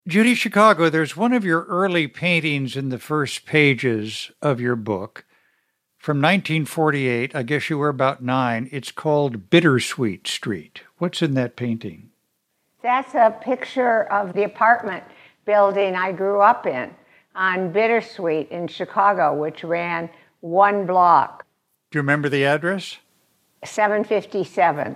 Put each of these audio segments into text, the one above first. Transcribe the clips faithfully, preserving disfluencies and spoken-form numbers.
Judy Chicago, there's one of your early paintings in the first pages of your book from nineteen forty-eight. I guess you were about nine. It's called Bittersweet Street. What's in that painting? That's a picture of the apartment building I grew up in on Bittersweet in Chicago, which ran one block. Do you remember the address? seven fifty-seven.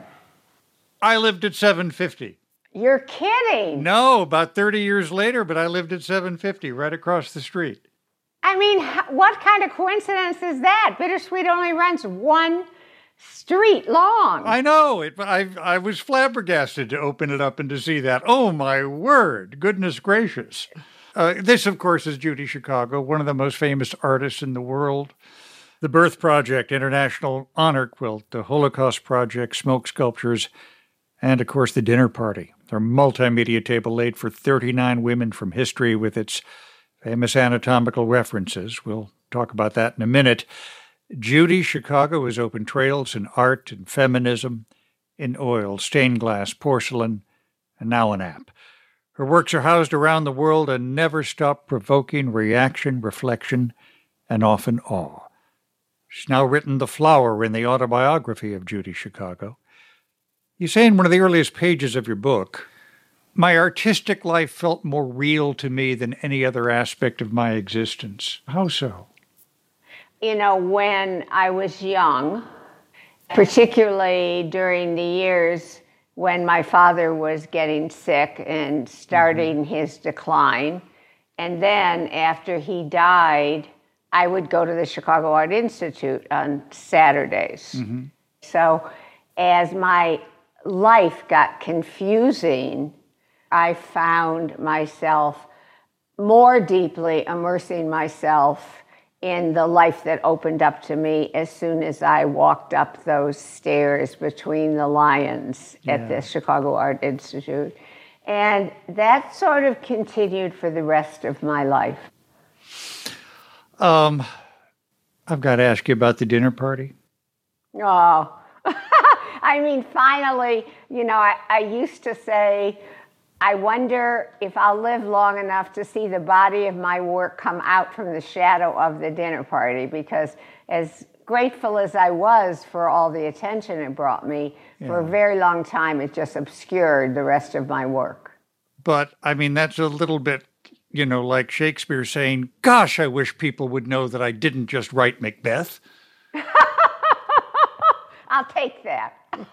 I lived at seven fifty. You're kidding. No, about thirty years later, but I lived at seven fifty, right across the street. I mean, what kind of coincidence is that? Bittersweet only runs one street long. I know. It, I, I was flabbergasted to open it up and to see that. Oh, my word. Goodness gracious. Uh, this, of course, is Judy Chicago, one of the most famous artists in the world. The Birth Project, International Honor Quilt, the Holocaust Project, Smoke Sculptures, and, of course, the Dinner Party. Our multimedia table laid for thirty-nine women from history with its famous anatomical references. We'll talk about that in a minute. Judy Chicago has opened trails in art and feminism, in oil, stained glass, porcelain, and now an app. Her works are housed around the world and never stop provoking reaction, reflection, and often awe. She's now written The Flower in the autobiography of Judy Chicago. You say in one of the earliest pages of your book, "My artistic life felt more real to me than any other aspect of my existence." How so? You know, when I was young, particularly during the years when my father was getting sick and starting mm-hmm. his decline, and then after he died, I would go to the Chicago Art Institute on Saturdays. Mm-hmm. So as my life got confusing, I found myself more deeply immersing myself in the life that opened up to me as soon as I walked up those stairs between the lions yeah. at the Chicago Art Institute. And that sort of continued for the rest of my life. Um, I've got to ask you about the dinner party. Oh, I mean, finally, you know, I, I used to say, I wonder if I'll live long enough to see the body of my work come out from the shadow of the dinner party, because as grateful as I was for all the attention it brought me, yeah. for a very long time, it just obscured the rest of my work. But, I mean, that's a little bit, you know, like Shakespeare saying, gosh, I wish people would know that I didn't just write Macbeth. I'll take that.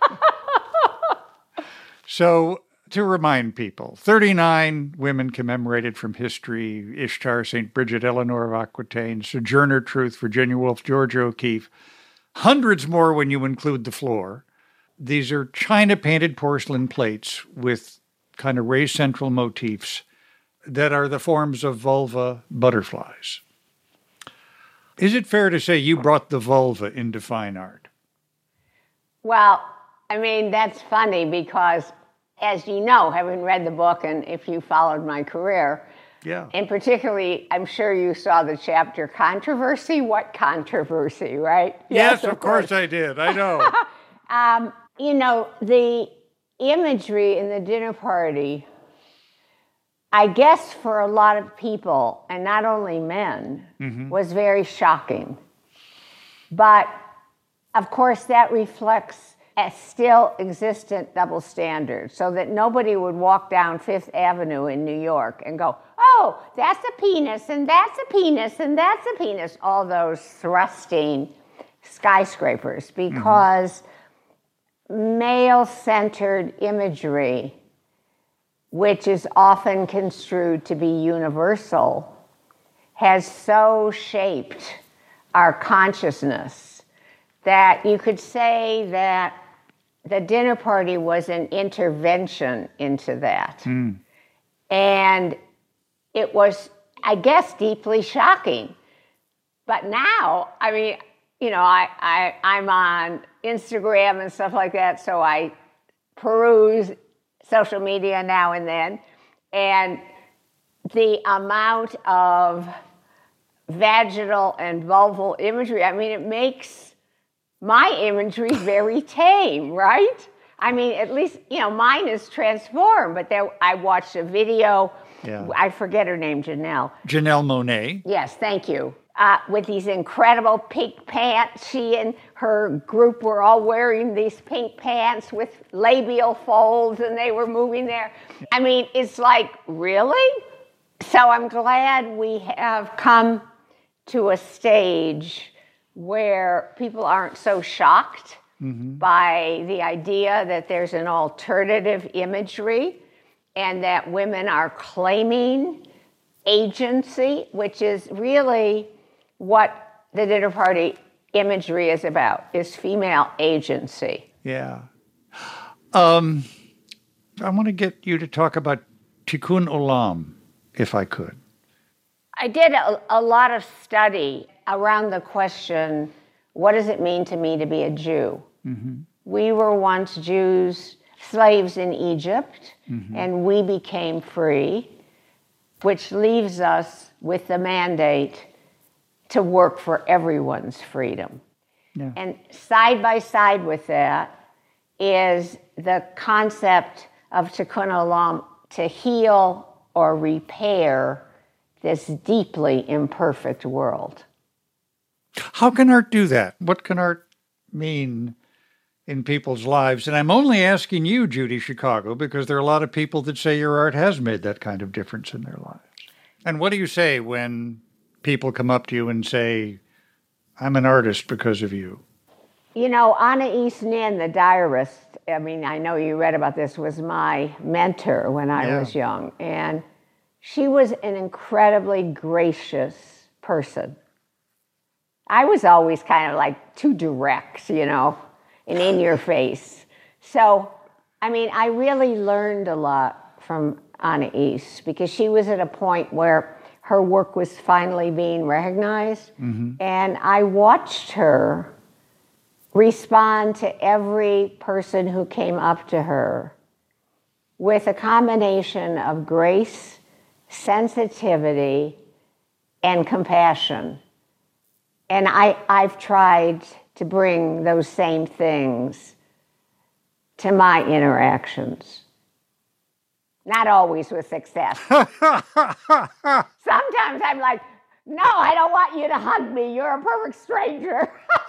So, to remind people, thirty-nine women commemorated from history: Ishtar, Saint Bridget, Eleanor of Aquitaine, Sojourner Truth, Virginia Woolf, Georgia O'Keeffe. Hundreds more when you include the floor. These are china-painted porcelain plates with kind of raised central motifs that are the forms of vulva butterflies. Is it fair to say you brought the vulva into fine art? Well, I mean, that's funny because, as you know, having read the book and if you followed my career, yeah. and particularly, I'm sure you saw the chapter Controversy. What controversy, right? Yes, yes of, of course. course I did. I know. um, you know, the imagery in the dinner party, I guess for a lot of people, and not only men, mm-hmm. was very shocking. But, of course, that reflects a still existent double standard, so that nobody would walk down Fifth Avenue in New York and go, oh, that's a penis, and that's a penis, and that's a penis, all those thrusting skyscrapers, because mm-hmm. male-centered imagery, which is often construed to be universal, has so shaped our consciousness that you could say that the dinner party was an intervention into that. Mm. And it was, I guess, deeply shocking. But now, I mean, you know, I, I, I'm on Instagram and stuff like that, so I peruse social media now and then, and the amount of vaginal and vulval imagery, I mean, it makes my imagery very tame, right? I mean, at least, you know, mine is transformed, but there, I watched a video Yeah. I forget her name, Janelle. Janelle Monáe. Yes, thank you. Uh, with these incredible pink pants. She and her group were all wearing these pink pants with labial folds, and they were moving there. I mean, it's like, really? So I'm glad we have come to a stage where people aren't so shocked mm-hmm. by the idea that there's an alternative imagery and that women are claiming agency, which is really what the dinner party imagery is about, is female agency. Yeah. Um, I want to get you to talk about Tikkun Olam, if I could. I did a, a lot of study around the question, what does it mean to me to be a Jew? Mm-hmm. We were once Jews, slaves in Egypt, mm-hmm. and we became free, which leaves us with the mandate to work for everyone's freedom. Yeah. And side by side with that is the concept of Tikkun Olam, to heal or repair this deeply imperfect world. How can art do that? What can art mean in people's lives? And I'm only asking you, Judy Chicago, because there are a lot of people that say your art has made that kind of difference in their lives. And what do you say when people come up to you and say, I'm an artist because of you? You know, Anais Nin, the diarist, I mean, I know you read about this, was my mentor when I yeah. was young. And she was an incredibly gracious person. I was always kind of like too direct, you know, and in your face. So, I mean, I really learned a lot from Anais because she was at a point where her work was finally being recognized. Mm-hmm. And I watched her respond to every person who came up to her with a combination of grace, sensitivity, and compassion. And I, I've tried to bring those same things to my interactions. Not always with success. Sometimes I'm like, no, I don't want you to hug me. You're a perfect stranger.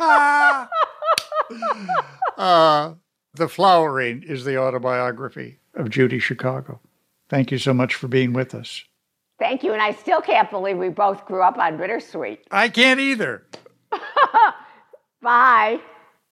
uh, The Flowering is the autobiography of Judy Chicago. Thank you so much for being with us. Thank you, and I still can't believe we both grew up on Bittersweet. I can't either. Bye.